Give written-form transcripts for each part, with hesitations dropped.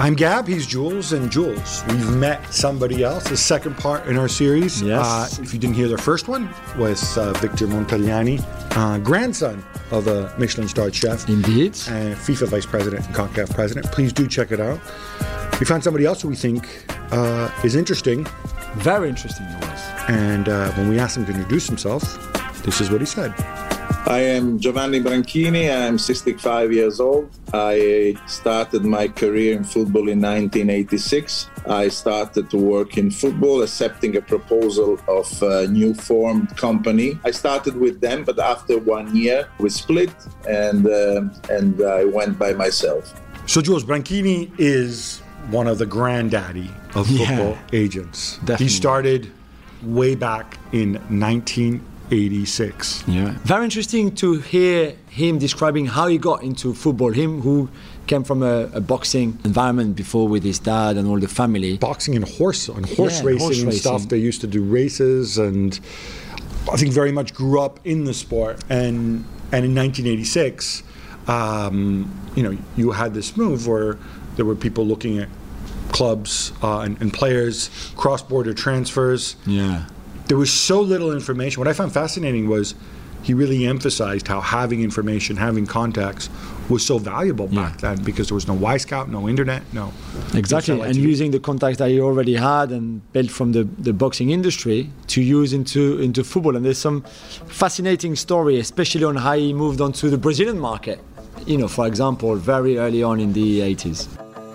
I'm Gab, he's Jules, and Jules, we've met somebody else, the second part in our series. Yes. If you didn't hear the first one, was Victor Montagliani, grandson of a Michelin-starred chef. Indeed. And FIFA Vice President and CONCACAF President. Please do check it out. We found somebody else who we think is interesting. Very interesting it was. And when we asked him to introduce himself, this is what he said. I am Giovanni Branchini. I am 65 years old. I started my career in football in 1986. I started to work in football, accepting a proposal of a new formed company. I started with them, but after 1 year, we split and I went by myself. So Jules, Branchini is one of the granddaddy of football agents. Definitely. He started way back in 1986. Yeah. Very interesting to hear him describing how he got into football. Him who came from a boxing environment before with his dad and all the family. Boxing and horse racing and stuff. They used to do races, and I think very much grew up in the sport. And in 1986, you had this move where there were people looking at clubs and players, cross-border transfers. Yeah. There was so little information. What I found fascinating was he really emphasized how having information, having contacts was so valuable back then, because there was no Y-Scout, no internet, no. Exactly, and using the contacts that he already had and built from the boxing industry to use into football. And there's some fascinating story, especially on how he moved on to the Brazilian market. For example, very early on in the 80s.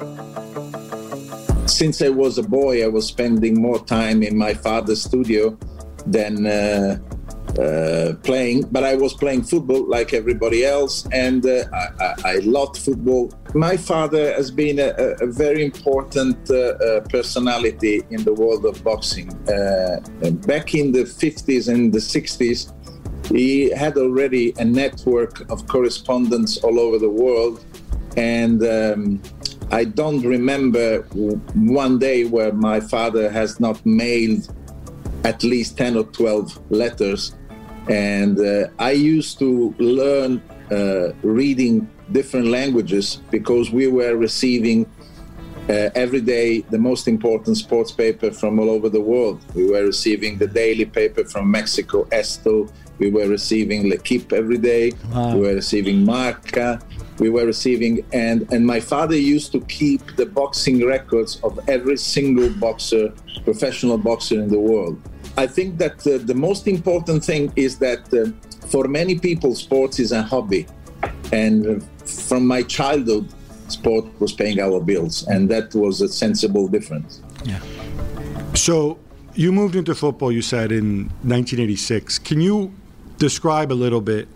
Since I was a boy, I was spending more time in my father's studio than playing. But I was playing football like everybody else, and I loved football. My father has been a very important personality in the world of boxing. Back in the 50s and the 60s, he had already a network of correspondents all over the world, and I don't remember one day where my father has not mailed at least 10 or 12 letters. And I used to learn reading different languages because we were receiving every day the most important sports paper from all over the world. We were receiving the daily paper from Mexico, Esto. We were receiving L'Equipe every day. Wow. We were receiving Marca. We were receiving, and my father used to keep the boxing records of every single boxer, professional boxer in the world. I think that the most important thing is that for many people, sports is a hobby. And from my childhood, sport was paying our bills, and that was a sensible difference. Yeah. So you moved into football, you said, in 1986. Can you describe a little bit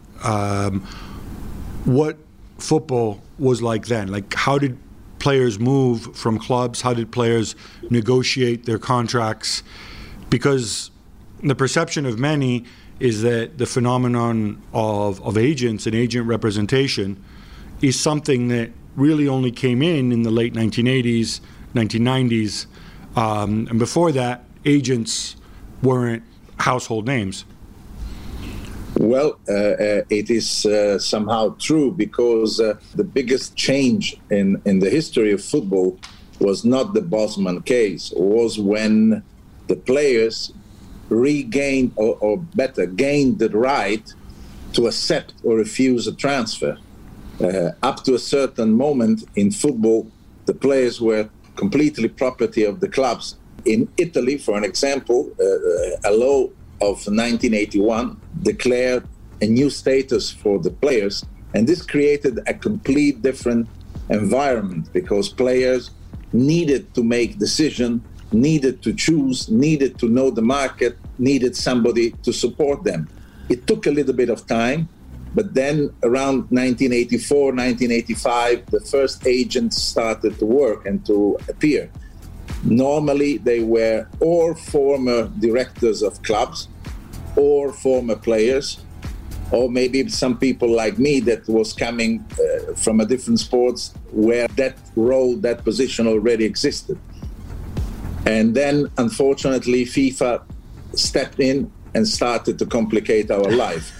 what football was like then? Like, how did players move from clubs? How did players negotiate their contracts? Because the perception of many is that the phenomenon of agents and agent representation is something that really only came in the late 1980s, 1990s. And before that, agents weren't household names. Well, it is somehow true, because the biggest change in the history of football was not the Bosman case. It was when the players regained, or better, gained the right to accept or refuse a transfer. Up to a certain moment in football, the players were completely property of the clubs. In Italy, for an example, a law of 1981 declared a new status for the players, and this created a complete different environment, because players needed to make decisions, needed to choose, needed to know the market, needed somebody to support them. It took a little bit of time, but then around 1984, 1985, the first agents started to work and to appear. Normally, they were or former directors of clubs or former players, or maybe some people like me that was coming from a different sports where that role, that position already existed. And then, unfortunately, FIFA stepped in and started to complicate our life.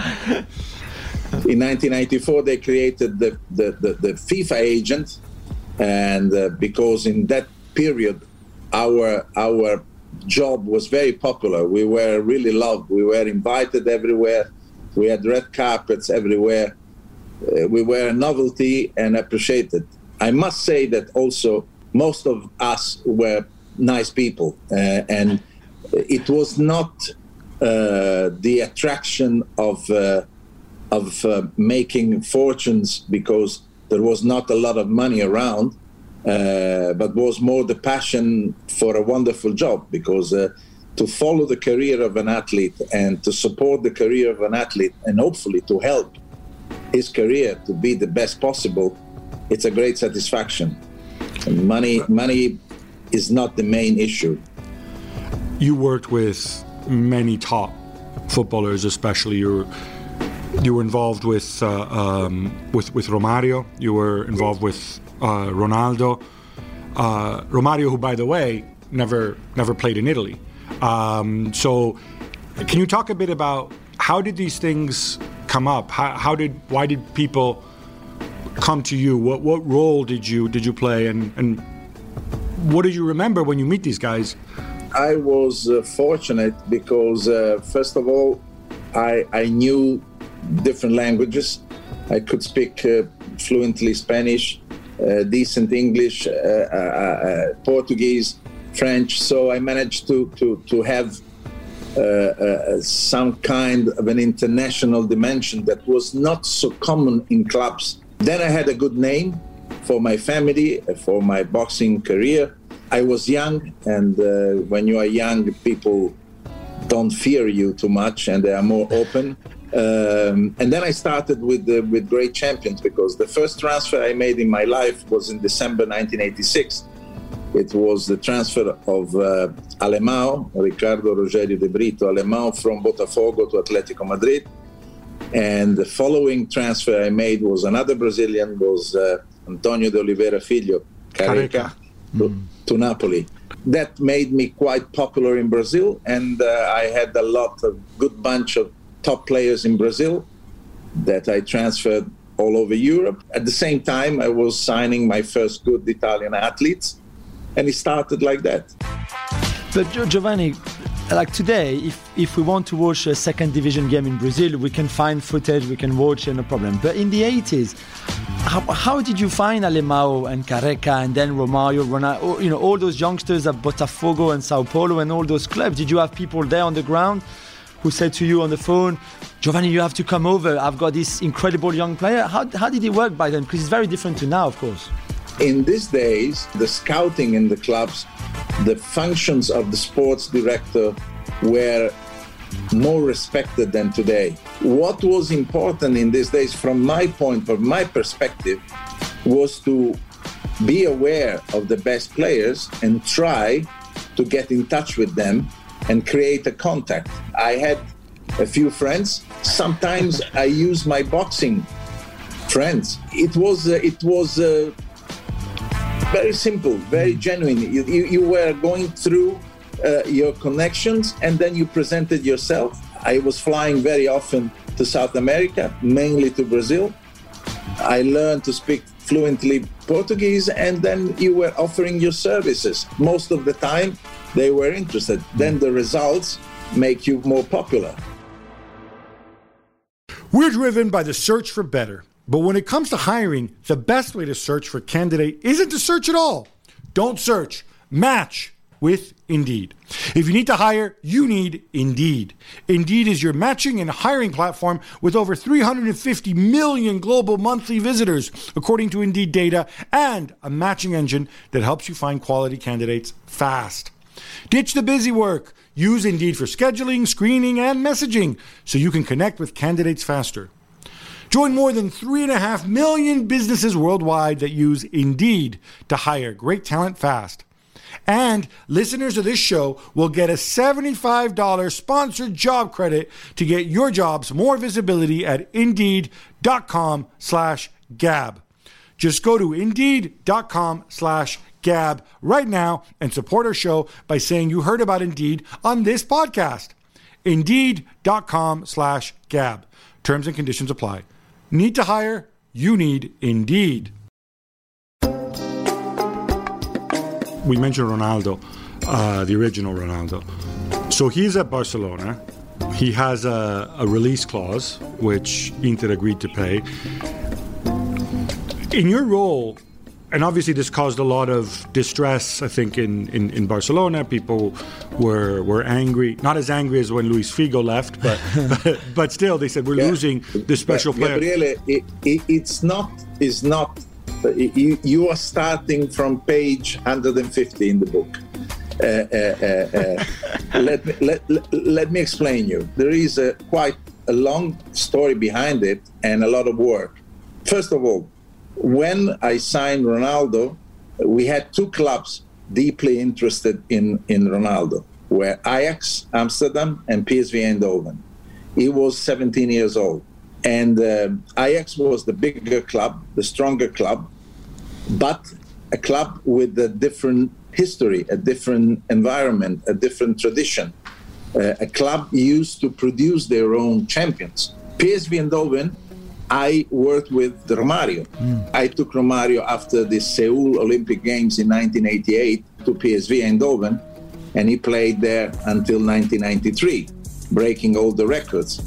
In 1994, they created the FIFA agent, And because in that period, our job was very popular. We were really loved. We were invited everywhere. We had red carpets everywhere. We were a novelty and appreciated. I must say that also most of us were nice people, and it was not the attraction of making fortunes because there was not a lot of money around, but was more the passion for a wonderful job, because to follow the career of an athlete and to support the career of an athlete and hopefully to help his career to be the best possible, it's a great satisfaction. And money is not the main issue. You worked with many top footballers, especially you were involved with Romario. You were involved with Ronaldo. Romario, who, by the way, never played in Italy. So, can you talk a bit about how did these things come up? Why did people come to you? What role did you play, and what do you remember when you meet these guys? I was fortunate because first of all, I knew different languages. I could speak fluently Spanish, decent English, Portuguese, French. So I managed to have some kind of an international dimension that was not so common in clubs. Then I had a good name for my family, for my boxing career. I was young, and when you are young, people don't fear you too much, and they are more open. And then I started with great champions, because the first transfer I made in my life was in December 1986. It was the transfer of Alemão, Ricardo Rogério de Brito Alemão, from Botafogo to Atletico Madrid. And the following transfer I made was another Brazilian, was Antonio de Oliveira Filho, Careca, to Napoli. That made me quite popular in Brazil, and I had a good bunch of top players in Brazil that I transferred all over Europe. At the same time, I was signing my first good Italian athletes, and it started like that. But Giovanni, like today, if we want to watch a second division game in Brazil, we can find footage, we can watch it, no problem. But in the 80s, how did you find Alemão and Careca and then Romario, Ronaldo, all those youngsters at Botafogo and Sao Paulo and all those clubs? Did you have people there on the ground who said to you on the phone, Giovanni, you have to come over, I've got this incredible young player? How did it work by then? Because it's very different to now, of course. In these days, the scouting in the clubs, the functions of the sports director were more respected than today. What was important in these days, from my perspective, was to be aware of the best players and try to get in touch with them and create a contact. I had a few friends. Sometimes I used my boxing friends. It was very simple, very genuine. You were going through your connections, and then you presented yourself. I was flying very often to South America, mainly to Brazil. I learned to speak fluently Portuguese, and then you were offering your services. Most of the time, they were interested. Then the results make you more popular. We're driven by the search for better. But when it comes to hiring, the best way to search for a candidate isn't to search at all. Don't search. Match with Indeed. If you need to hire, you need Indeed. Indeed is your matching and hiring platform with over 350 million global monthly visitors, according to Indeed data, and a matching engine that helps you find quality candidates fast. Ditch the busy work. Use Indeed for scheduling, screening, and messaging so you can connect with candidates faster. Join more than 3.5 million businesses worldwide that use Indeed to hire great talent fast. And listeners of this show will get a $75 sponsored job credit to get your jobs more visibility at Indeed.com/Gab. Just go to Indeed.com/Gab right now and support our show by saying you heard about Indeed on this podcast. Indeed.com/Gab. Terms and conditions apply. Need to hire? You need Indeed. we mentioned Ronaldo, the original Ronaldo. So he's at Barcelona. He has a release clause, which Inter agreed to pay. In your role, and obviously this caused a lot of distress, I think, in Barcelona. People were angry, not as angry as when Luis Figo left, but still, they said, we're losing this special player. Gabriele, it's not. You are starting from page 150 in the book. Let me explain you. There is quite a long story behind it and a lot of work. First of all, when I signed Ronaldo, we had two clubs deeply interested in Ronaldo, were Ajax Amsterdam and PSV Eindhoven. He was 17 years old. And Ajax was the bigger club, the stronger club, but a club with a different history, a different environment, a different tradition. A club used to produce their own champions. PSV Eindhoven, I worked with Romario. I took Romario after the Seoul Olympic Games in 1988 to PSV Eindhoven, and he played there until 1993, breaking all the records.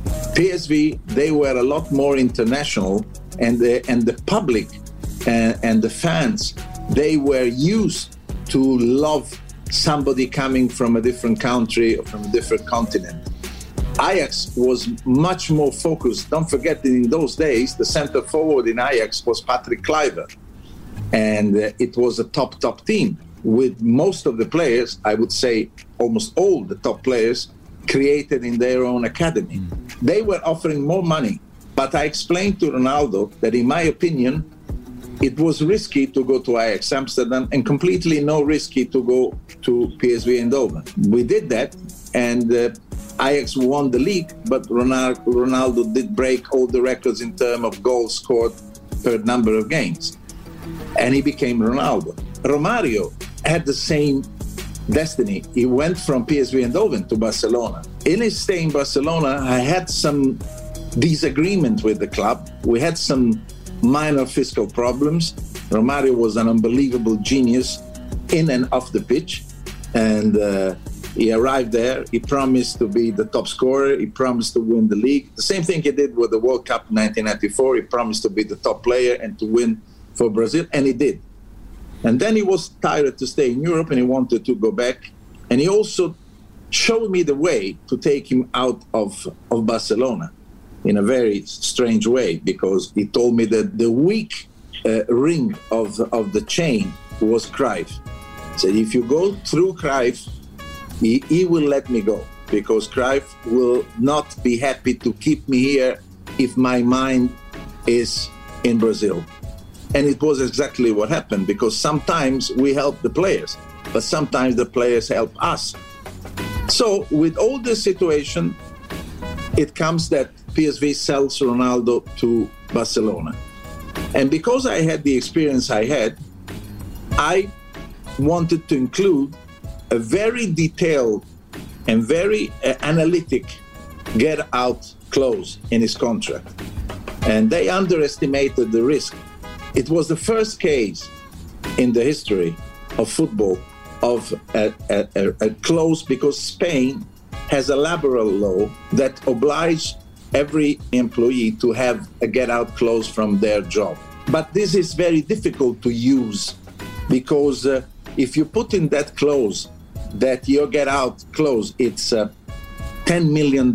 PSV, they were a lot more international, and the public and the fans, they were used to love somebody coming from a different country or from a different continent. Ajax was much more focused. Don't forget that in those days, the center forward in Ajax was Patrick Kluivert. And it was a top team with most of the players, I would say almost all the top players, created in their own academy. They were offering more money. But I explained to Ronaldo that, in my opinion, it was risky to go to Ajax Amsterdam and completely no risky to go to PSV Eindhoven. We did that, and Ajax won the league, but Ronaldo did break all the records in terms of goals scored per number of games. And he became Ronaldo. Romario had the same destiny. He went from PSV Eindhoven to Barcelona. In his stay in Barcelona, I had some disagreement with the club. We had some minor fiscal problems. Romario was an unbelievable genius in and off the pitch. And he arrived there. He promised to be the top scorer. He promised to win the league. The same thing he did with the World Cup in 1994. He promised to be the top player and to win for Brazil, and he did. And then he was tired to stay in Europe, and he wanted to go back. And he also showed me the way to take him out of Barcelona in a very strange way, because he told me that the weak ring of the chain was Cruyff. He said, if you go through Cruyff, he will let me go, because Cruyff will not be happy to keep me here if my mind is in Brazil. And it was exactly what happened, because sometimes we help the players, but sometimes the players help us. So with all this situation, it comes that PSV sells Ronaldo to Barcelona. And because I had the experience I had, I wanted to include a very detailed and very analytic get-out clause in his contract. And they underestimated the risk. It was the first case in the history of football of a clause, because Spain has a laboral law that obliges every employee to have a get-out clause from their job. But this is very difficult to use, because if you put in that clause that your get-out clause, it's $10 million,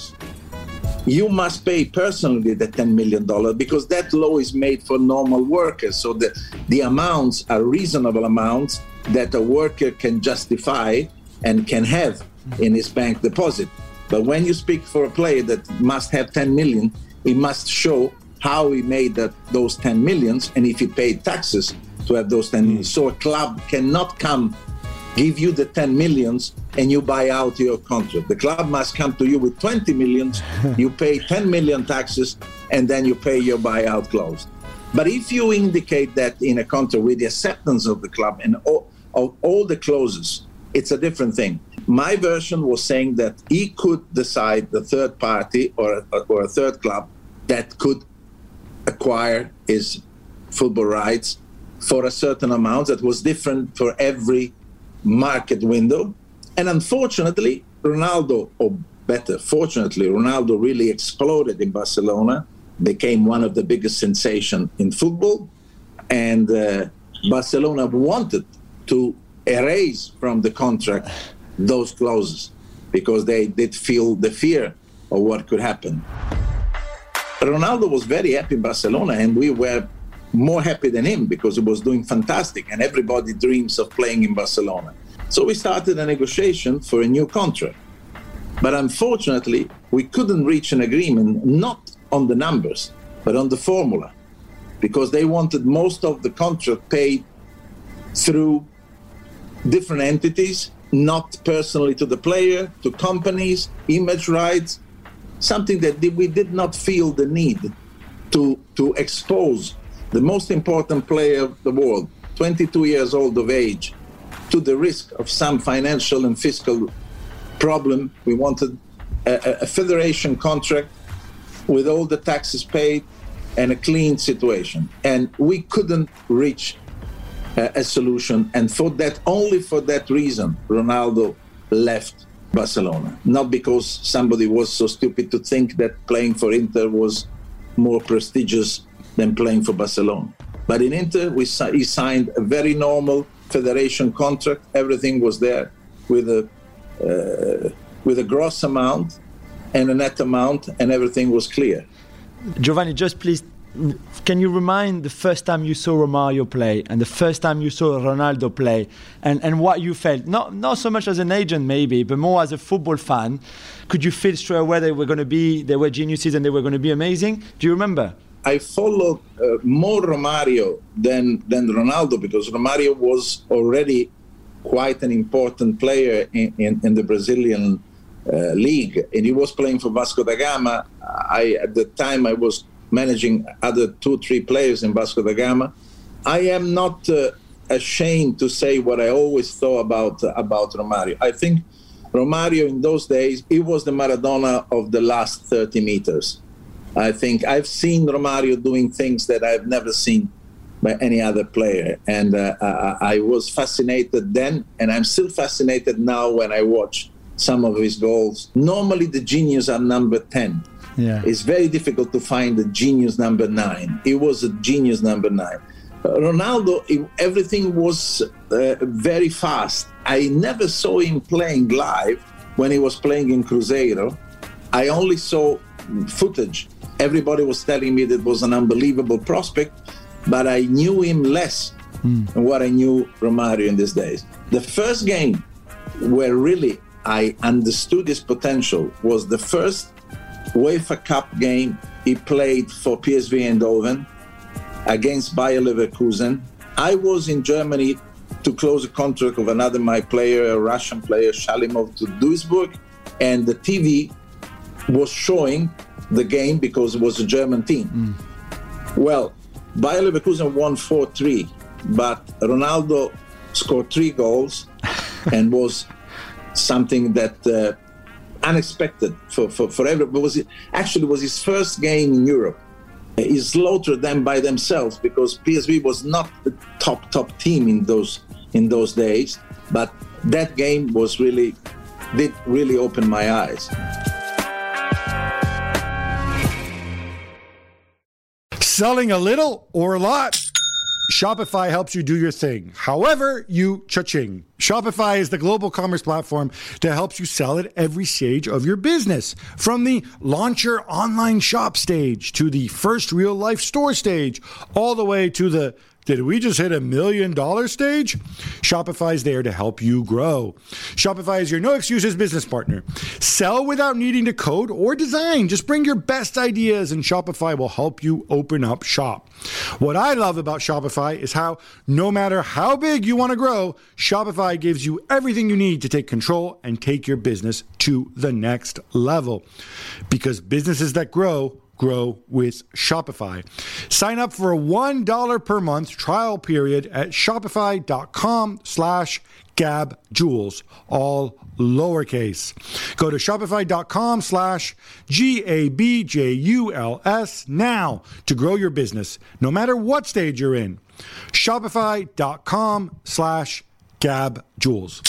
you must pay personally the $10 million, because that law is made for normal workers. So the amounts are reasonable amounts that a worker can justify and can have in his bank deposit. But when you speak for a player that must have 10 million, he must show how he made those 10 millions, and if he paid taxes to have those 10 millions. So a club cannot come, give you the 10 millions, and you buy out your contract. The club must come to you with 20 millions, you pay 10 million taxes, and then you pay your buyout clause. But if you indicate that in a contract with the acceptance of the club and of all the clauses, it's a different thing. My version was saying that he could decide, the third party or a third club that could acquire his football rights for a certain amount that was different for every market window. And unfortunately, Ronaldo really exploded in Barcelona, became one of the biggest sensations in football. And Barcelona wanted to erase from the contract those clauses because they did feel the fear of what could happen. Ronaldo was very happy in Barcelona, and we were more happy than him because he was doing fantastic, and everybody dreams of playing in Barcelona. So we started a negotiation for a new contract. But unfortunately, we couldn't reach an agreement, not on the numbers, but on the formula, because they wanted most of the contract paid through different entities, not personally to the player, to companies, image rights, something that we did not feel the need to expose the most important player of the world, 22 years old of age, to the risk of some financial and fiscal problem. We wanted a federation contract with all the taxes paid and a clean situation. And we couldn't reach a solution. And only for that reason, Ronaldo left Barcelona. Not because somebody was so stupid to think that playing for Inter was more prestigious than playing for Barcelona. But in Inter, he signed a very normal federation contract. Everything was there with a gross amount and a net amount, and everything was clear. Giovanni, just please, can you remind the first time you saw Romario play and the first time you saw Ronaldo play and what you felt? Not so much as an agent maybe, but more as a football fan. Could you feel straight away they were geniuses and they were going to be amazing? Do you remember? I followed more Romario than Ronaldo because Romario was already quite an important player in the Brazilian league, and he was playing for Vasco da Gama. At the time I was managing other 2-3 players in Vasco da Gama. I am not ashamed to say what I always thought about Romario. I think Romario in those days, he was the Maradona of the last 30 meters. I think I've seen Romario doing things that I've never seen by any other player. And I was fascinated then, and I'm still fascinated now when I watch some of his goals. Normally the genius are number 10. Yeah. It's very difficult to find a genius number 9. He was a genius number 9. Ronaldo, everything was very fast. I never saw him playing live when he was playing in Cruzeiro. I only saw footage. Everybody was telling me that was an unbelievable prospect, but I knew him less than what I knew Romario in these days. The first game where really I understood his potential was the first UEFA Cup game he played for PSV Eindhoven against Bayer Leverkusen. I was in Germany to close a contract of another my player, a Russian player, Shalimov, to Duisburg, and the TV was showing the game because it was a German team. Well, Bayer Leverkusen won 4-3, but Ronaldo scored 3 goals and was something that unexpected for everybody. Actually, it was his first game in Europe. He slaughtered them by themselves because PSV was not the top team in those days. But that game did really open my eyes. Selling a little or a lot? Shopify helps you do your thing, however you cha-ching. Shopify is the global commerce platform that helps you sell at every stage of your business. From the launch your online shop stage to the first real life store stage, all the way to the did we just hit $1 million stage? Shopify is there to help you grow. Shopify is your no excuses business partner. Sell without needing to code or design. Just bring your best ideas and Shopify will help you open up shop. What I love about Shopify is how no matter how big you want to grow, Shopify gives you everything you need to take control and take your business to the next level. Because businesses that grow grow with Shopify. Sign up for a $1 per month trial period at shopify.com/GabJules, all lowercase. Go to shopify.com/GABJULS now to grow your business, no matter what stage you're in. Shopify.com/GabJules.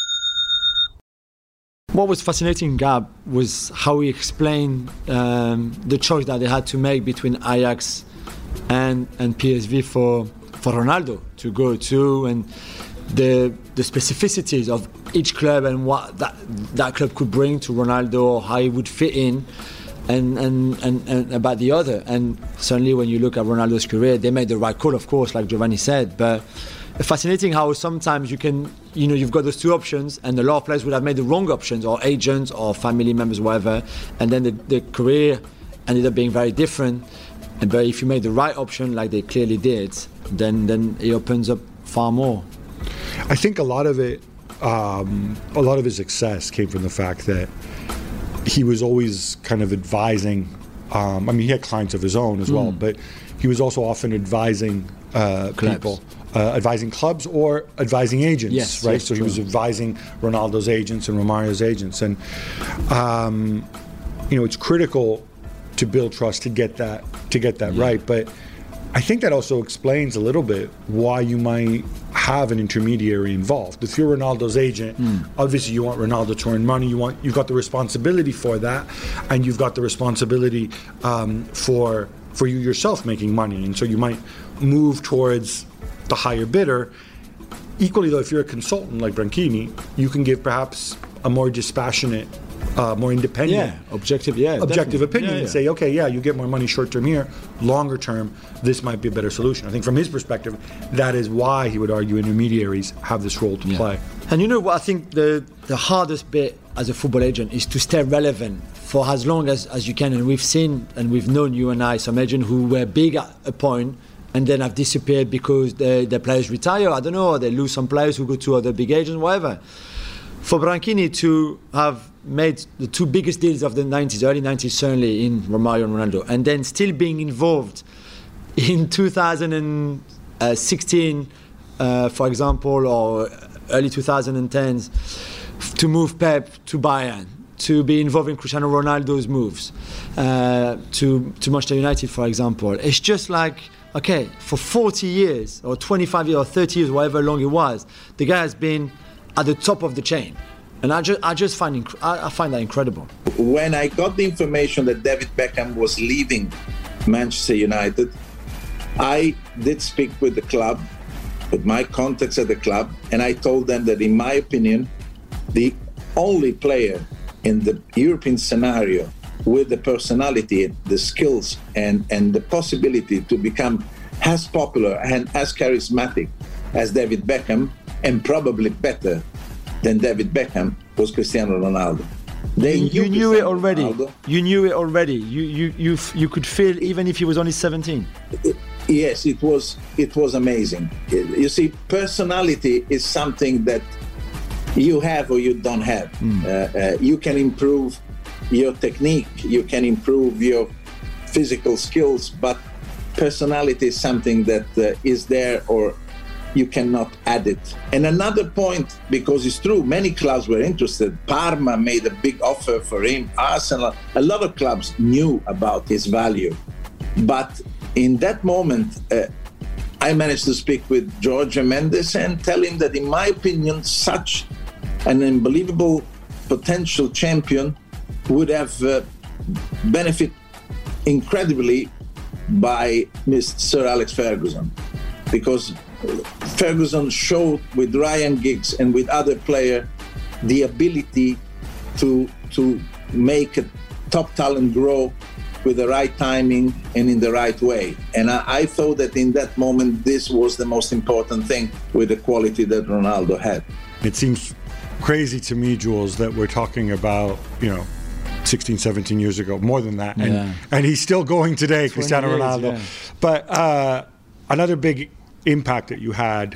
What was fascinating, Gab, was how he explained the choice that they had to make between Ajax and PSV for Ronaldo to go to, and the specificities of each club and what that club could bring to Ronaldo, or how he would fit in, and about the other. And certainly when you look at Ronaldo's career, they made the right call, of course, like Giovanni said, but fascinating how sometimes you've got those two options, and a lot of players would have made the wrong options, or agents or family members, whatever, and then the career ended up being very different. But if you made the right option, like they clearly did, then it opens up far more. I think a lot of his success came from the fact that he was always kind of advising. He had clients of his own as well, but he was also often advising people. Advising clubs or advising agents, yes, right? Yes, so he was advising Ronaldo's agents and Romario's agents, and it's critical to build trust to get that right. But I think that also explains a little bit why you might have an intermediary involved. If you're Ronaldo's agent, obviously you want Ronaldo to earn money. You've got the responsibility for that, and you've got the responsibility for you yourself making money, and so you might move towards the higher bidder. Equally, though, if you're a consultant like Branchini, you can give perhaps a more dispassionate, more independent, objective opinion, and say, okay, you get more money short term here, longer term, this might be a better solution. I think from his perspective, that is why he would argue intermediaries have this role to play. And you know what, I think the hardest bit as a football agent is to stay relevant for as long as you can. And we've seen and we've known, you and I, some agents who were big at a point and then have disappeared because their players retire, I don't know, or they lose some players who go to other big agents, whatever. For Branchini to have made the two biggest deals of the 90s, early 90s certainly, in Romario and Ronaldo, and then still being involved in 2016, for example, or early 2010s, to move Pep to Bayern, to be involved in Cristiano Ronaldo's moves, to Manchester United, for example. It's just like, okay, for 40 years, or 25 years, or 30 years, however long it was, the guy has been at the top of the chain. And I just find that incredible. When I got the information that David Beckham was leaving Manchester United, I did speak with the club, with my contacts at the club, and I told them that, in my opinion, the only player in the European scenario with the personality, the skills, and the possibility to become as popular and as charismatic as David Beckham, and probably better than David Beckham, was Cristiano Ronaldo. You knew it already. Ronaldo. You knew it already. You could feel, even if he was only 17. Yes, it was amazing. You see, personality is something that you have or you don't have. You can improve your technique, you can improve your physical skills, but personality is something that is there, or you cannot add it. And another point, because it's true, many clubs were interested. Parma made a big offer for him. Arsenal, a lot of clubs knew about his value. But in that moment, I managed to speak with Jorge Mendes and tell him that, in my opinion, such an unbelievable potential champion would have benefit incredibly by Sir Alex Ferguson, because Ferguson showed with Ryan Giggs and with other players the ability to make a top talent grow with the right timing and in the right way. And I thought that in that moment, this was the most important thing, with the quality that Ronaldo had. It seems crazy to me, Jules, that we're talking about, 16, 17 years ago, more than that. And he's still going today, Cristiano Ronaldo. Yeah. But another big impact that you had,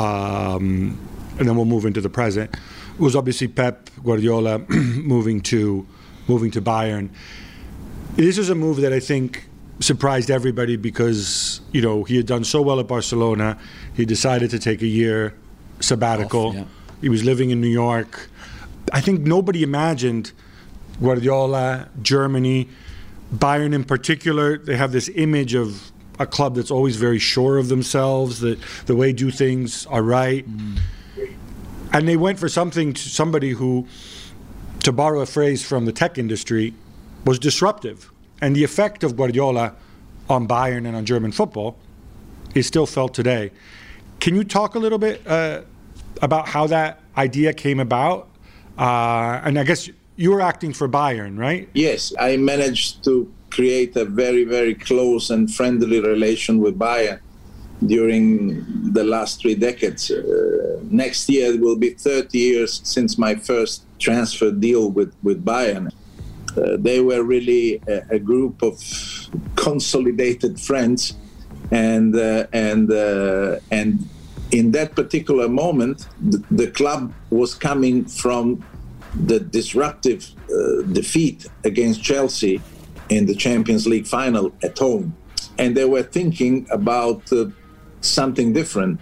and then we'll move into the present, was obviously Pep Guardiola moving to Bayern. This was a move that I think surprised everybody because, you know, he had done so well at Barcelona. He decided to take a year sabbatical. Yeah. He was living in New York. I think nobody imagined Guardiola, Germany, Bayern in particular. They have this image of a club that's always very sure of themselves, that the way do things are right. And they went for somebody who, to borrow a phrase from the tech industry, was disruptive. And the effect of Guardiola on Bayern and on German football is still felt today. Can you talk a little bit about how that idea came about? And I guess you were acting for Bayern, right? Yes, I managed to create a very, very close and friendly relation with Bayern during the last 3 decades. Next year it will be 30 years since my first transfer deal with Bayern. They were really a group of consolidated friends, and in that particular moment, the club was coming from the disruptive defeat against Chelsea in the Champions League final at home, and they were thinking about something different.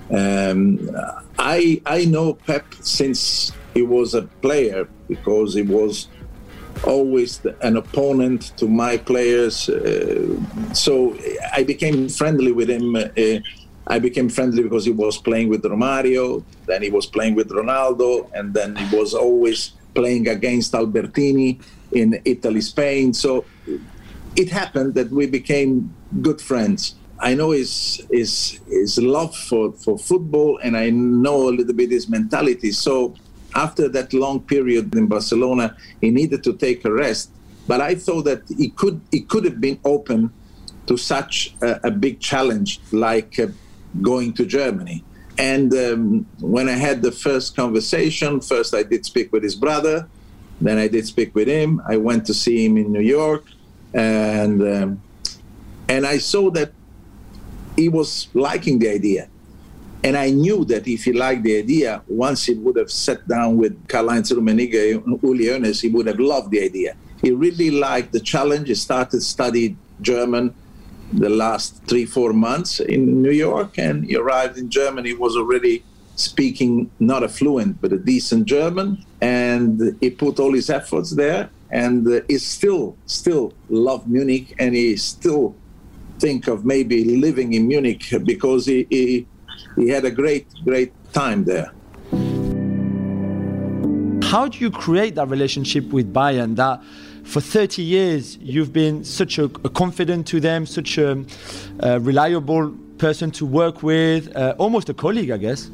I know Pep since he was a player, because he was always an opponent to my players. So I became friendly with him. I became friendly because he was playing with Romario, then he was playing with Ronaldo, and then he was always playing against Albertini in Italy, Spain. So it happened that we became good friends. I know his love for football, and I know a little bit his mentality. So after that long period in Barcelona, he needed to take a rest. But I thought that he could have been open to such a big challenge like going to Germany. And when I had the first conversation, first I did speak with his brother, then I did speak with him. I went to see him in New York, and I saw that he was liking the idea. And I knew that if he liked the idea, once he would have sat down with Karl-Heinz Rummenigge and Uli Hoeneß, he would have loved the idea. He really liked the challenge. He started studying German the last 3-4 months in New York, and he arrived in Germany. He was already speaking not a fluent, but a decent German, and he put all his efforts there, and he still loved Munich, and he still think of maybe living in Munich because he had a great time there. How do you create that relationship with Bayern, that for 30 years you've been such a confidant to them, such a reliable person to work with, almost a colleague, I guess?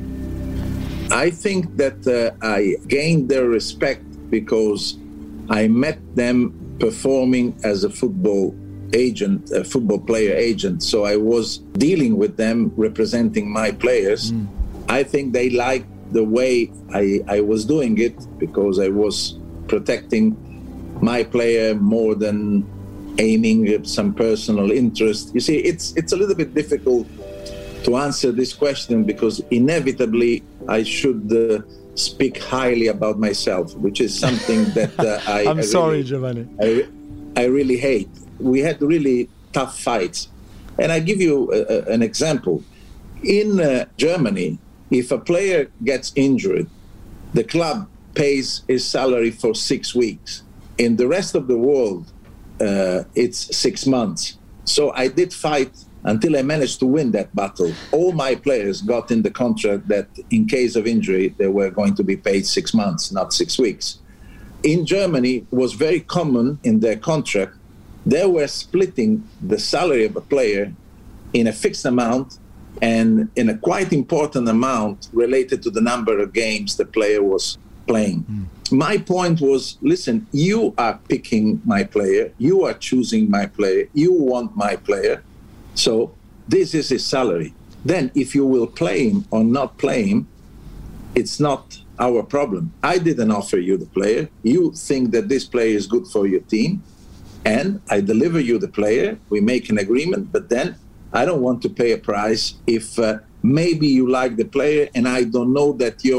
I think that I gained their respect because I met them performing as a football agent, a football player agent. So I was dealing with them, representing my players. I think they liked the way I was doing it, because I was protecting my player more than aiming at some personal interest. You see, it's a little bit difficult to answer this question, because inevitably I should speak highly about myself, which is something that Giovanni. I really hate. We had really tough fights. And I give you an example. In Germany, if a player gets injured, the club pays his salary for 6 weeks. In the rest of the world, it's 6 months. So I did fight until I managed to win that battle. All my players got in the contract that in case of injury, they were going to be paid 6 months, not 6 weeks. In Germany, it was very common in their contract. They were splitting the salary of a player in a fixed amount and in a quite important amount related to the number of games the player was playing. My point was, listen, you are picking my player, you are choosing my player, you want my player, so this is his salary. Then if you will play him or not play him, it's not our problem. I didn't offer you the player. You think that this player is good for your team, and I deliver you the player, we make an agreement, but then I don't want to pay a price if maybe you like the player and I don't know that your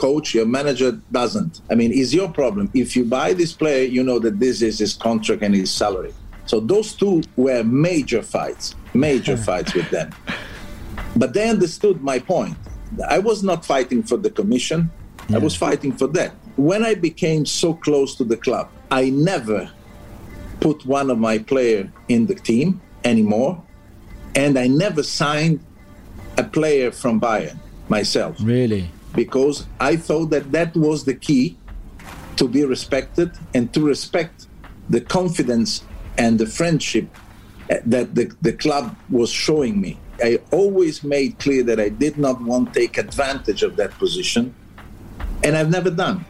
coach, your manager doesn't. I mean, it's your problem. If you buy this player, you know that this is his contract and his salary. So those two were major fights with them. But they understood my point. I was not fighting for the commission. I was fighting for that. When I became so close to the club, I never put one of my players in the team anymore. And I never signed a player from Bayern myself. Really? Because I thought that was the key to be respected and to respect the confidence and the friendship that the club was showing me. I always made clear that I did not want to take advantage of that position, and I've never done.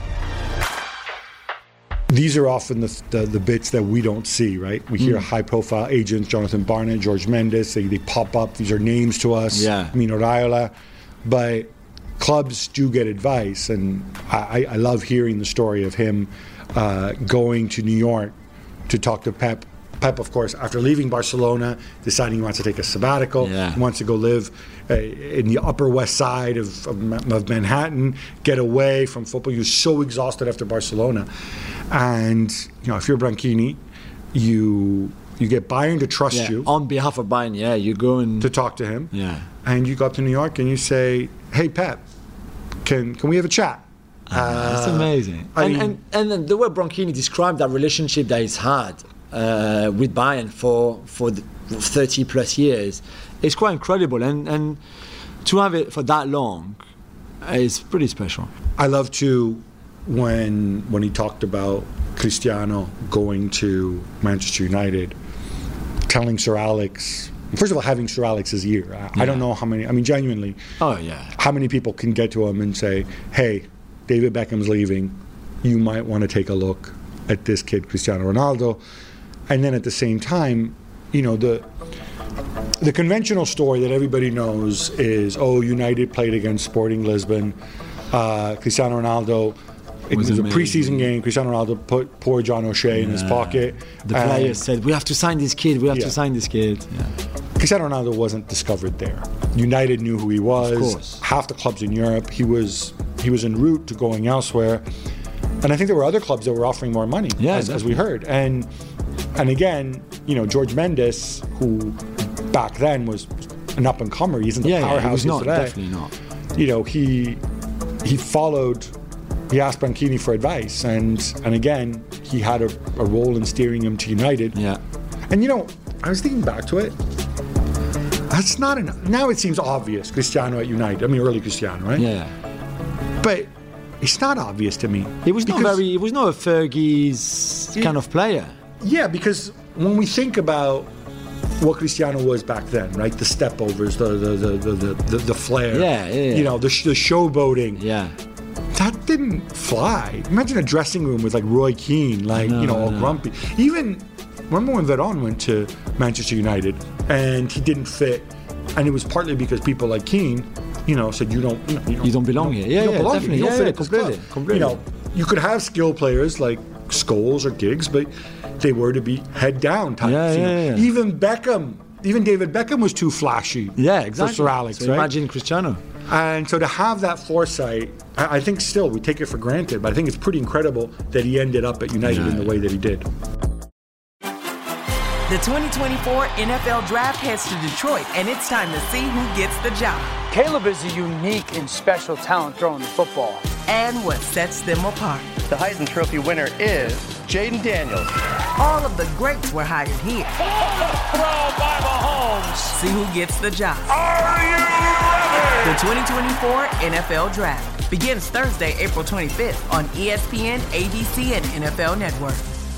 These are often the bits that we don't see, right? We hear high-profile agents, Jonathan Barnett, George Mendes, they pop up. These are names to us, Mino Raiola. But clubs do get advice, and I love hearing the story of him going to New York to talk to Pep. Pep, of course, after leaving Barcelona, deciding he wants to take a sabbatical, he wants to go live in the Upper West Side of Manhattan, get away from football. He was so exhausted after Barcelona. And, if you're Branchini, you get Bayern to trust you. On behalf of Bayern, you go and... to talk to him. And you go up to New York and you say, hey, Pep, can we have a chat? That's amazing. And the way Branchini described that relationship that he's had with Bayern for 30 plus years, it's quite incredible. And to have it for that long is pretty special. I love to, when he talked about Cristiano going to Manchester United, telling Sir Alex, first of all, having Sir Alex's ear. I don't know how many, genuinely. How many people can get to him and say, hey, David Beckham's leaving. You might want to take a look at this kid, Cristiano Ronaldo. And then at the same time, the conventional story that everybody knows is, United played against Sporting Lisbon. Cristiano Ronaldo, it was a preseason game. Cristiano Ronaldo put poor John O'Shea in his pocket. The players said, we have to sign this kid. Cristiano Ronaldo wasn't discovered there. United knew who he was. Of course. Half the clubs in Europe, he was en route to going elsewhere. And I think there were other clubs that were offering more money, as we heard. And again, George Mendes, who back then was an up-and-comer, he isn't the powerhouse he was today. Definitely not. He followed, he asked Branchini for advice, and again, he had a role in steering him to United. And I was thinking back to it, that's not enough. Now it seems obvious, Cristiano at United. Early Cristiano, right? But it's not obvious to me. He was not a Fergie's kind of player. Yeah, because when we think about what Cristiano was back then, right? The stepovers, the flair, the showboating. That didn't fly. Imagine a dressing room with like Roy Keane, all grumpy. Even remember when Veron went to Manchester United and he didn't fit, and it was partly because people like Keane, said you don't belong here. You don't belong definitely. Here. You don't fit at this club. Completely. You could have skilled players like Scholes or Giggs, but they were to be head down types. Even David Beckham was too flashy. For Sir Alex. So imagine Cristiano. And so to have that foresight, I think still we take it for granted, but I think it's pretty incredible that he ended up at United in the way that he did. The 2024 NFL Draft heads to Detroit, and it's time to see who gets the job. Caleb is a unique and special talent throwing the football. And what sets them apart. The Heisman Trophy winner is Jaden Daniels. All of the greats were hired here. Throw by Mahomes. See who gets the job. Are you ready? The 2024 NFL Draft begins Thursday, April 25th on ESPN, ABC, and NFL Network.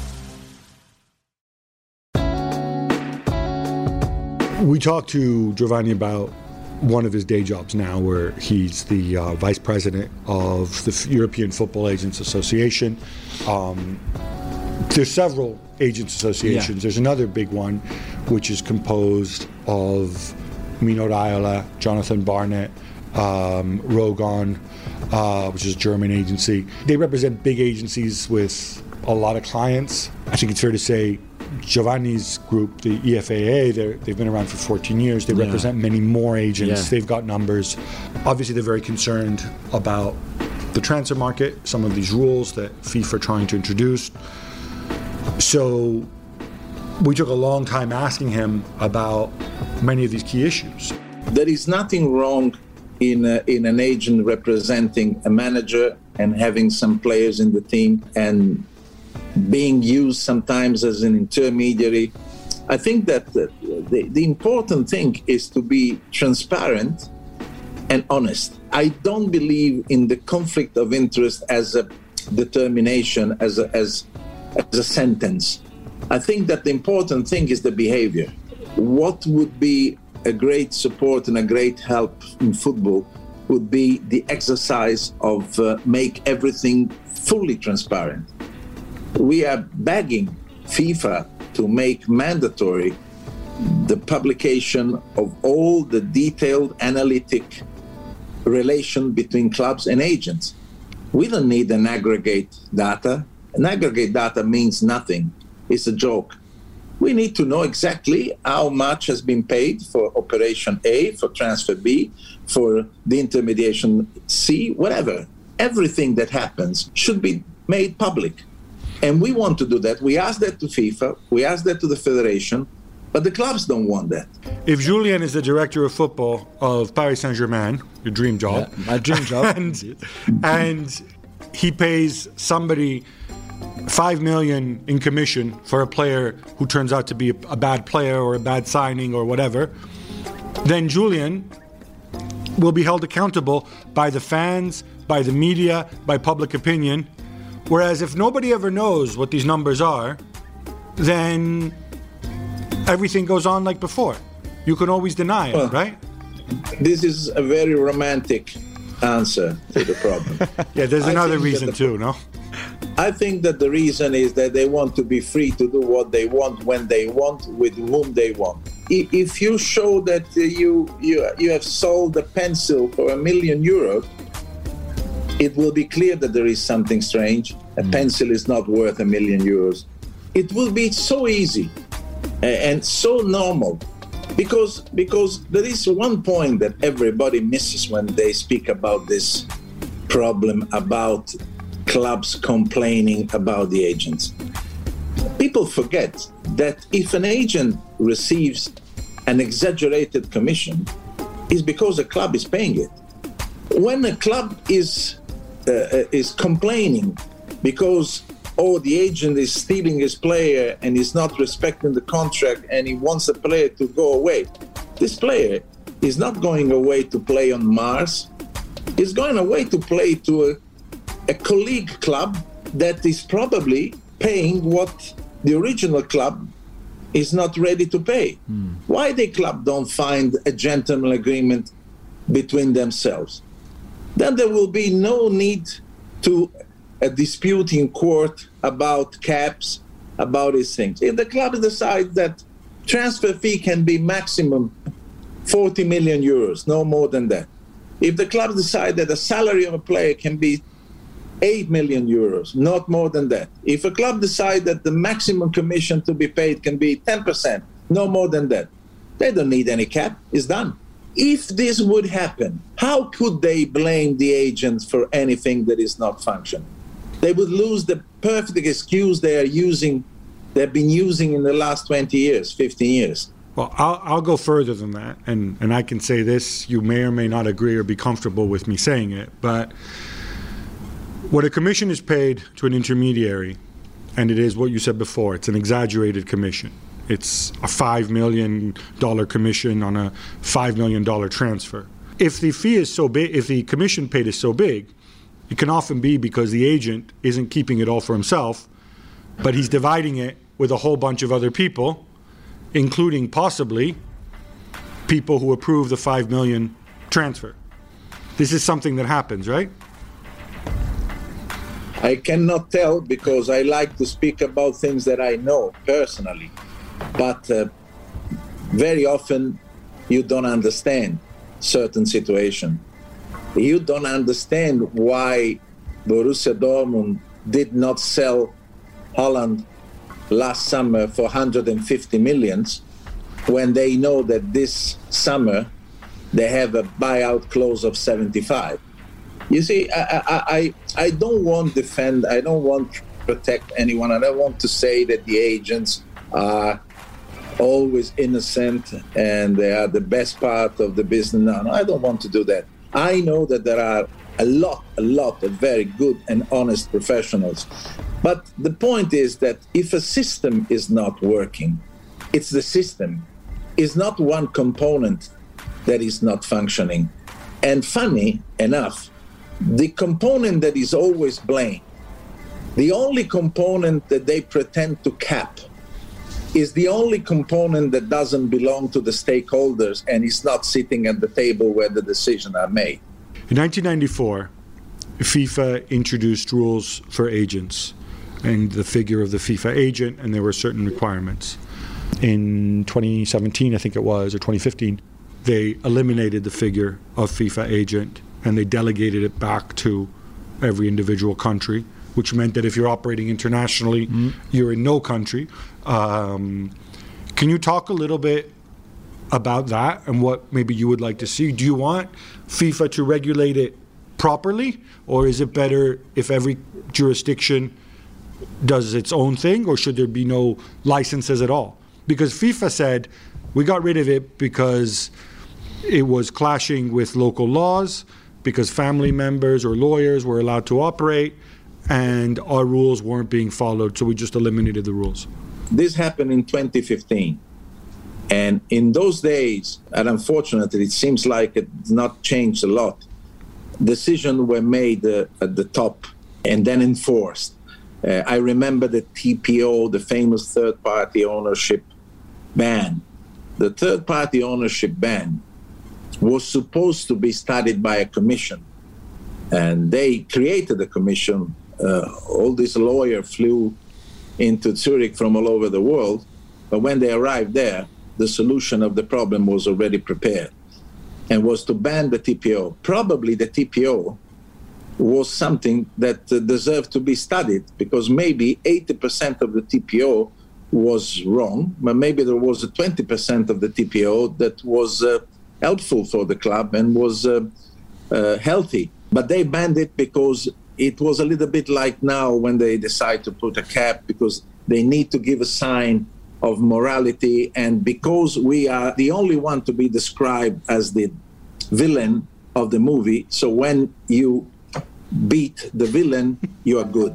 We talked to Giovanni about one of his day jobs now, where he's the vice president of the European Football Agents Association. There's several agents associations. There's another big one, which is composed of Mino Raiola, Jonathan Barnett, Rogon, which is a German agency. They represent big agencies with a lot of clients. I think it's fair to say Giovanni's group, the EFAA, they've been around for 14 years. They represent many more agents. They've got numbers. Obviously, they're very concerned about the transfer market, some of these rules that FIFA are trying to introduce. So we took a long time asking him about many of these key issues. There is nothing wrong in an agent representing a manager and having some players in the team and being used sometimes as an intermediary. I think that the important thing is to be transparent and honest. I don't believe in the conflict of interest as a determination, as a sentence. I think that the important thing is the behavior. What would be a great support and a great help in football would be the exercise of make everything fully transparent. We are begging FIFA to make mandatory the publication of all the detailed analytic relation between clubs and agents. We don't need an aggregate data. An aggregate data means nothing. It's a joke. We need to know exactly how much has been paid for Operation A, for Transfer B, for the Intermediation C, whatever. Everything that happens should be made public. And we want to do that. We ask that to FIFA, we ask that to the Federation, but the clubs don't want that. If Julien is the director of football of Paris Saint-Germain, your dream job. Yeah, my dream job. and he pays somebody $5 million in commission for a player who turns out to be a bad player or a bad signing or whatever, then Julien will be held accountable by the fans, by the media, by public opinion. Whereas if nobody ever knows what these numbers are, then everything goes on like before. You can always deny it, right? This is a very romantic answer to the problem. Yeah, there's another reason too, no? I think that the reason is that they want to be free to do what they want, when they want, with whom they want. If you show that you have sold a pencil for €1 million, it will be clear that there is something strange. A pencil is not worth €1 million. It will be so easy and so normal, because there is one point that everybody misses when they speak about this problem about clubs complaining about the agents. People forget that if an agent receives an exaggerated commission, it's because the club is paying it. When a club is complaining because the agent is stealing his player and is not respecting the contract and he wants the player to go away, this player is not going away to play on Mars. He's going away to play to a colleague club that is probably paying what the original club is not ready to pay. Why the club don't find a gentleman agreement between themselves? Then there will be no need to a dispute in court about caps, about these things. If the club decides that transfer fee can be maximum €40 million, no more than that. If the club decide that the salary of a player can be €8 million, not more than that. If a club decide that the maximum commission to be paid can be 10%, no more than that. They don't need any cap. It's done. If this would happen, how could they blame the agents for anything that is not functioning? They would lose the perfect excuse they've been using in the last 20 years, 15 years. Well, I'll go further than that, and I can say this, you may or may not agree or be comfortable with me saying it, but what a commission is paid to an intermediary, and it is what you said before, it's an exaggerated commission. It's a $5 million commission on a $5 million transfer. If the fee is so big, if the commission paid is so big, it can often be because the agent isn't keeping it all for himself, but he's dividing it with a whole bunch of other people, including possibly people who approve the $5 million transfer. This is something that happens, right? I cannot tell because I like to speak about things that I know personally. But very often you don't understand certain situations. You don't understand why Borussia Dortmund did not sell Haaland last summer for 150 million when they know that this summer they have a buyout clause of 75. You see, I don't want to defend, I don't want to protect anyone. I don't want to say that the agents are always innocent and they are the best part of the business. No, I don't want to do that. I know that there are a lot of very good and honest professionals. But the point is that if a system is not working, it's the system. It's not one component that is not functioning. And funny enough, the component that is always blamed, the only component that they pretend to cap, is the only component that doesn't belong to the stakeholders and is not sitting at the table where the decisions are made. In 1994, FIFA introduced rules for agents and the figure of the FIFA agent, and there were certain requirements. In 2017, I think it was, or 2015, they eliminated the figure of FIFA agent and they delegated it back to every individual country, which meant that if you're operating internationally, you're in no country. Can you talk a little bit about that and what maybe you would like to see? Do you want FIFA to regulate it properly, or is it better if every jurisdiction does its own thing, or should there be no licenses at all? Because FIFA said we got rid of it because it was clashing with local laws, because family members or lawyers were allowed to operate, and our rules weren't being followed, so we just eliminated the rules. This happened in 2015. And in those days, and unfortunately, it seems like it's not changed a lot, decisions were made at the top and then enforced. I remember the TPO, the famous third-party ownership ban. The third-party ownership ban was supposed to be studied by a commission. And they created a commission. All these lawyers flew into Zurich from all over the world. But when they arrived there, the solution of the problem was already prepared and was to ban the TPO. Probably the TPO was something that deserved to be studied, because maybe 80% of the TPO was wrong, but maybe there was a 20% of the TPO that was helpful for the club and was healthy. But they banned it because it was a little bit like now when they decide to put a cap, because they need to give a sign of morality, and because we are the only one to be described as the villain of the movie, so when you beat the villain, you are good.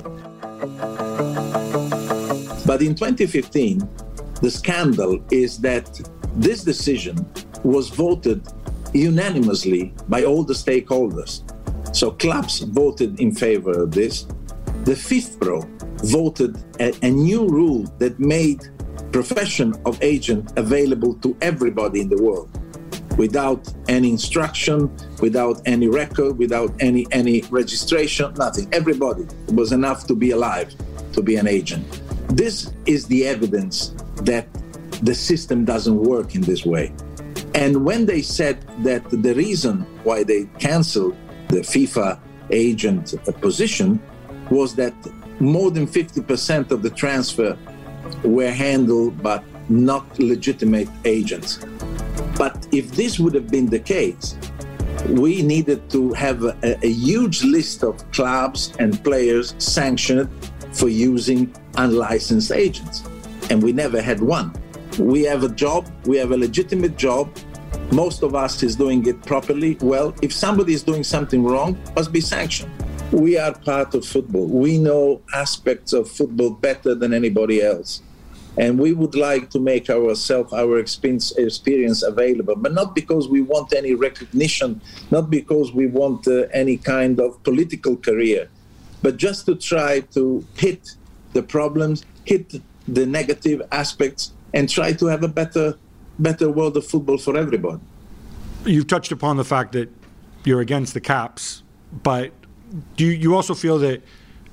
But in 2015, the scandal is that this decision was voted unanimously by all the stakeholders. So clubs voted in favor of this. The FIFPro voted a new rule that made profession of agent available to everybody in the world, without any instruction, without any record, without any registration, nothing. Everybody. It was enough to be alive, to be an agent. This is the evidence that the system doesn't work in this way. And when they said that the reason why they canceled the FIFA agent position was that more than 50% of the transfer were handled by not legitimate agents. But if this would have been the case, we needed to have a huge list of clubs and players sanctioned for using unlicensed agents. And we never had one. We have a job, we have a legitimate job. Most of us is doing it properly. Well, if somebody is doing something wrong, must be sanctioned. We are part of football. We know aspects of football better than anybody else. And we would like to make ourselves, our experience available, but not because we want any recognition, not because we want any kind of political career, but just to try to hit the problems, hit the negative aspects, and try to have a better world of football for everybody. You've touched upon the fact that you're against the caps, but do you also feel that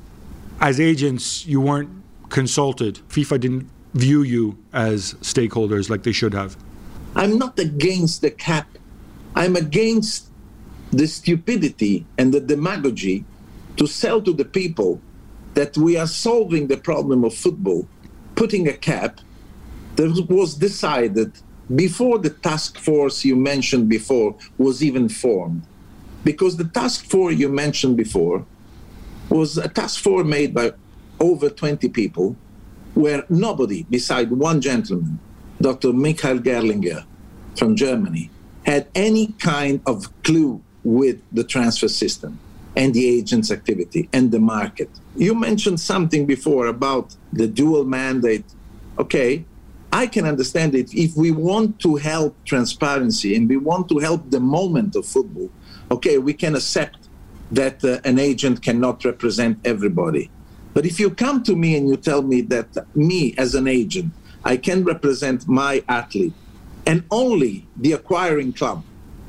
as agents you weren't consulted? FIFA didn't view you as stakeholders like they should have? I'm not against the cap. I'm against the stupidity and the demagogy to sell to the people that we are solving the problem of football, putting a cap that was decided before the task force you mentioned before was even formed. Because the task force you mentioned before was a task force made by over 20 people, where nobody beside one gentleman, Dr. Michael Gerlinger from Germany, had any kind of clue with the transfer system and the agent's activity and the market. You mentioned something before about the dual mandate. Okay, I can understand it. If we want to help transparency and we want to help the moment of football, okay, we can accept that an agent cannot represent everybody. But if you come to me and you tell me that me as an agent, I can represent my athlete and only the acquiring club,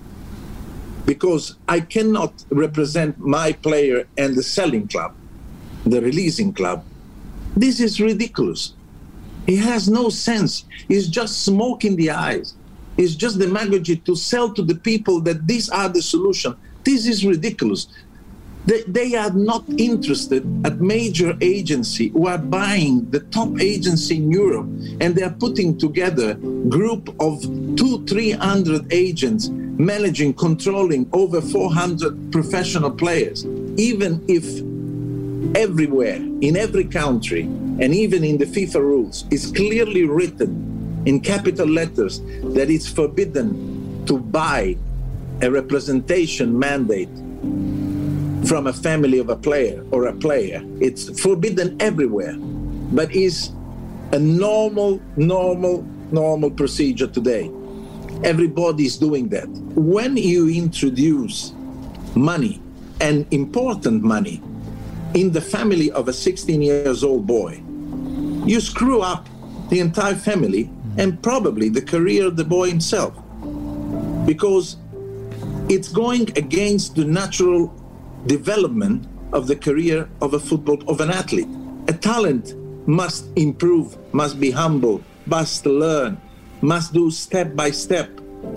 because I cannot represent my player and the selling club, the releasing club, this is ridiculous. It has no sense. It's just smoke in the eyes. It's just demagogy to sell to the people that these are the solution. This is ridiculous. They are not interested at major agency who are buying the top agency in Europe, and they are putting together group of 200-300 agents managing, controlling over 400 professional players. Even if everywhere, in every country, and even in the FIFA rules, it's clearly written in capital letters that it's forbidden to buy a representation mandate from a family of a player or a player. It's forbidden everywhere, but is a normal procedure today. Everybody's doing that. When you introduce money, and important money, in the family of a 16-year-old boy, you screw up the entire family and probably the career of the boy himself, because it's going against the natural development of the career of an athlete. A talent must improve, must be humble, must learn, must do step by step,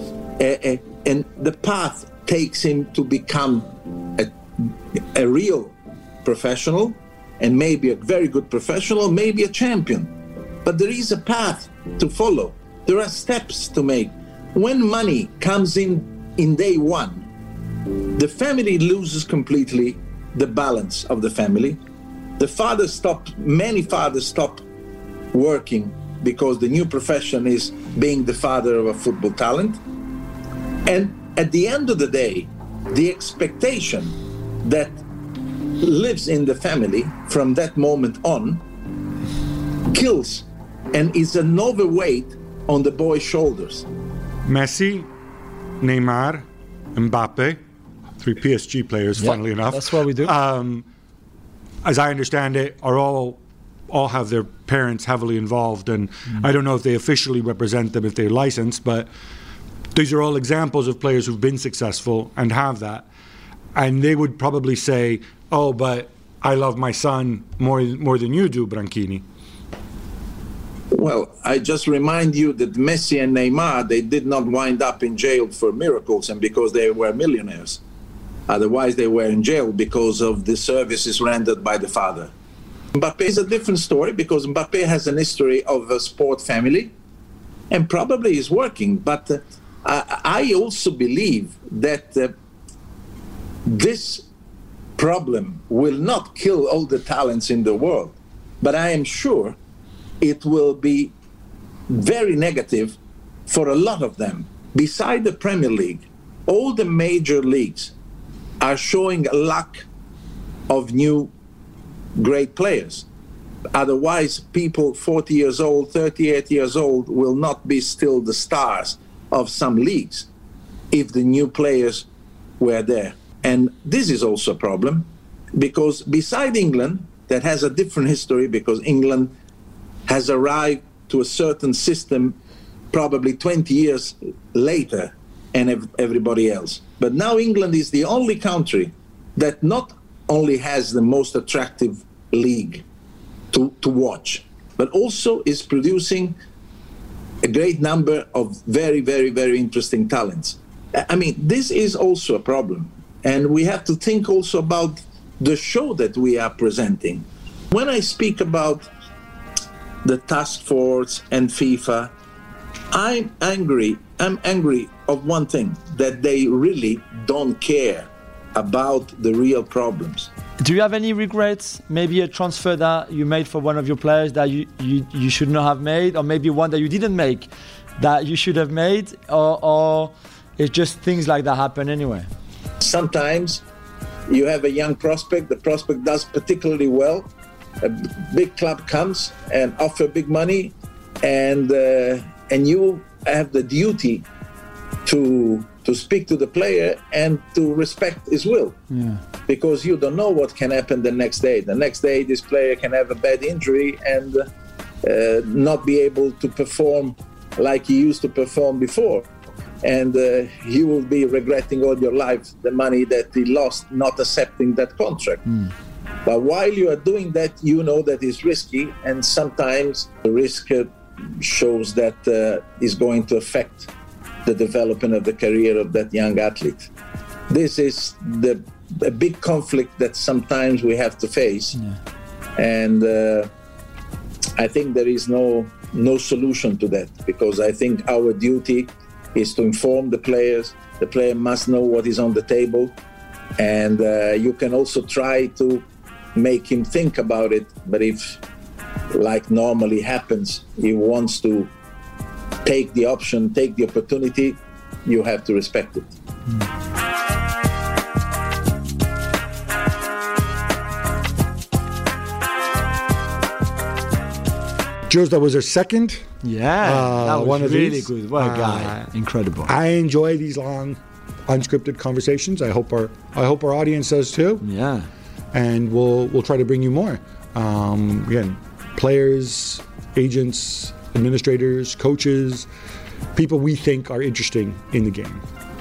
and the path takes him to become a real professional, and maybe a very good professional, maybe a champion. But there is a path to follow. There are steps to make. When money comes in day one, the family loses completely the balance of the family. Many fathers stop working because the new profession is being the father of a football talent. And at the end of the day, the expectation that lives in the family from that moment on kills and is an overweight on the boy's shoulders. Messi, Neymar, Mbappe, 3 PSG players, funnily enough. That's what we do. As I understand it, are all have their parents heavily involved, and I don't know if they officially represent them, if they're licensed, but these are all examples of players who've been successful and have that. And they would probably say, oh, but I love my son more than you do, Branchini. Well, I just remind you that Messi and Neymar, they did not wind up in jail for miracles and because they were millionaires. Otherwise, they were in jail because of the services rendered by the father. Mbappe is a different story because Mbappe has an history of a sport family and probably is working. But I also believe that this problem will not kill all the talents in the world. But I am sure it will be very negative for a lot of them. Beside the Premier League, all the major leagues are showing a lack of new great players. Otherwise, people 40 years old, 38 years old will not be still the stars of some leagues if the new players were there. And this is also a problem because beside England, that has a different history because England has arrived to a certain system probably 20 years later and everybody else. But now England is the only country that not only has the most attractive league to watch, but also is producing a great number of very, very, very interesting talents. I mean, this is also a problem. And we have to think also about the show that we are presenting. When I speak about the task force and FIFA, I'm angry of one thing, that they really don't care about the real problems. Do you have any regrets? Maybe a transfer that you made for one of your players that you should not have made, or maybe one that you didn't make that you should have made, or it's just things like that happen anyway? Sometimes you have a young prospect, the prospect does particularly well, a big club comes and offer big money, and you have the duty to speak to the player and to respect his will. Yeah. Because you don't know what can happen the next day. The next day this player can have a bad injury and not be able to perform like he used to perform before. And you will be regretting all your life the money that he lost not accepting that contract. But while you are doing that, you know that it's risky, and sometimes the risk shows that is going to affect the development of the career of that young athlete. This is a big conflict that sometimes we have to face. And I think there is no solution to that, because I think our duty is to inform the players. The player must know what is on the table, and you can also try to make him think about it. But if, like normally happens, he wants to take the option, take the opportunity, you have to respect it. Jules, that was our second. Yeah, that was one of really these. good. What a guy. Incredible. I enjoy these long, unscripted conversations. I hope our audience does too. Yeah. And we'll try to bring you more. Again, players, agents, administrators, coaches, people we think are interesting in the game.